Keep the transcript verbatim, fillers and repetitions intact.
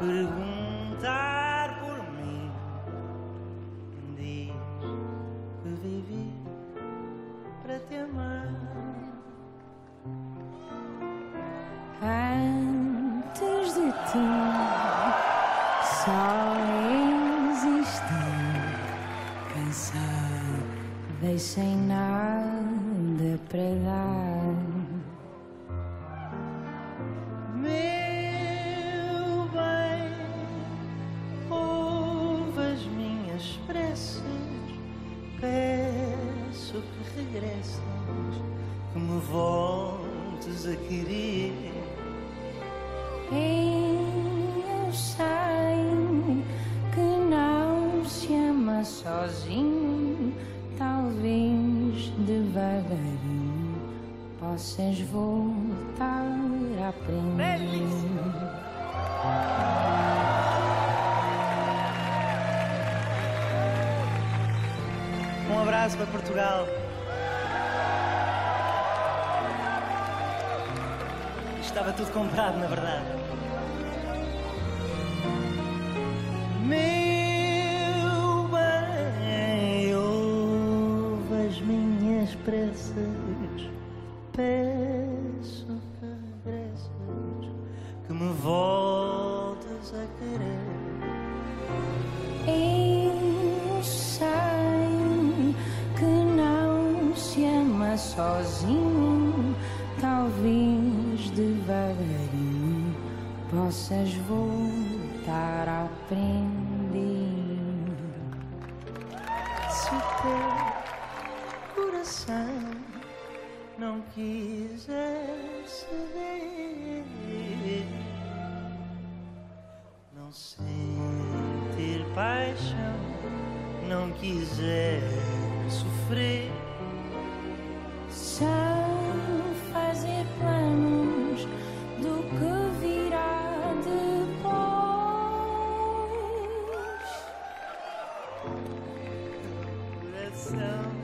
perguntar por mim. Diz que vivi para te amar. Antes de ti só existi cansada e sem nada para dar. Meu bem, ouve as minhas preces, peço que regresses, que me voltes a querer. Eu sei que não se ama sozinho, talvez devagarinho possas voltar a aprender. Um abraço para Portugal. Estava tudo comprado, na verdade. Meu bem, ouve as minhas preces, peço que regresses, que me voltes a querer. Eu sei que não se ama sozinho, talvez devagarinho possas voltar a aprender. Se o teu coração não quiser ceder, não sentir paixão, não quiser sofrer, sem fazer planos do que virá depois. coração